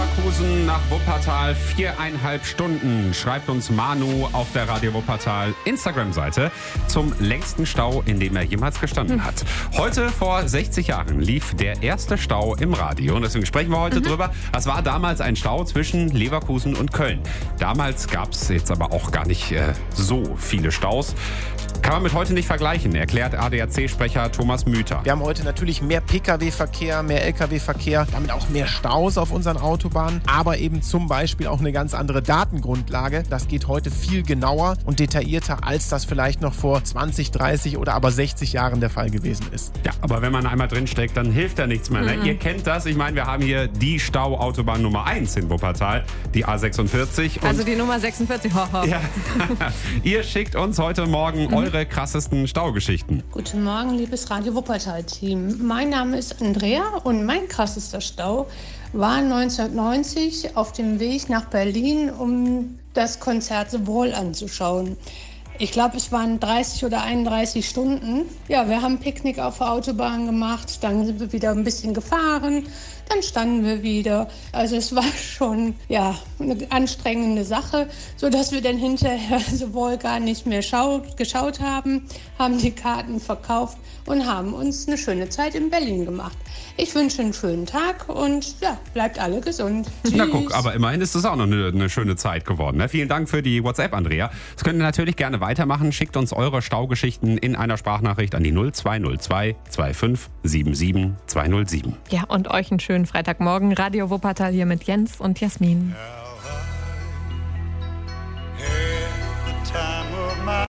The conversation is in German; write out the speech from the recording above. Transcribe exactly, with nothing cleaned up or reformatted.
Leverkusen nach Wuppertal viereinhalb Stunden, schreibt uns Manu auf der Radio Wuppertal Instagram-Seite, zum längsten Stau, in dem er jemals gestanden Hm. hat. Heute vor sechzig Jahren lief der erste Stau im Radio und deswegen sprechen wir heute mhm. drüber. Das war damals ein Stau zwischen Leverkusen und Köln. Damals gab es jetzt aber auch gar nicht äh, so viele Staus. Kann man mit heute nicht vergleichen, erklärt A D A C-Sprecher Thomas Müther. Wir haben heute natürlich mehr Pkw-Verkehr, mehr Lkw-Verkehr, damit auch mehr Staus auf unseren Autobahnen, aber eben zum Beispiel auch eine ganz andere Datengrundlage. Das geht heute viel genauer und detaillierter, als das vielleicht noch vor zwanzig, dreißig oder aber sechzig Jahren der Fall gewesen ist. Ja, aber wenn man einmal drinsteckt, dann hilft ja nichts mehr. Ne? Mhm. Ihr kennt das. Ich meine, wir haben hier die Stauautobahn Nummer eins in Wuppertal, die A sechsundvierzig. Und also die Nummer sechsundvierzig. Ja. Ihr schickt uns heute Morgen mhm. eure krassesten Staugeschichten. Guten Morgen, liebes Radio Wuppertal-Team. Mein Name ist Andrea und mein krassester Stau war neunzehnhundertneunzig auf dem Weg nach Berlin, um das Konzert The Wall anzuschauen. Ich glaube, es waren dreißig oder einunddreißig Stunden. Ja, wir haben Picknick auf der Autobahn gemacht, dann sind wir wieder ein bisschen gefahren, dann standen wir wieder. Also es war schon ja, eine anstrengende Sache, sodass wir dann hinterher The Wall gar nicht mehr schaut, geschaut haben, haben die Karten verkauft und haben uns eine schöne Zeit in Berlin gemacht. Ich wünsche einen schönen Tag und ja, bleibt alle gesund. Tschüss. Na guck, aber immerhin ist es auch noch eine, eine schöne Zeit geworden. Ne? Vielen Dank für die WhatsApp, Andrea. Das könnt ihr natürlich gerne weitermachen. Schickt uns eure Staugeschichten in einer Sprachnachricht an die null zwei null zwei fünfundzwanzig siebenundsiebzig zweihundertsieben. Ja, und euch einen schönen Freitagmorgen. Radio Wuppertal hier mit Jens und Jasmin. Ja.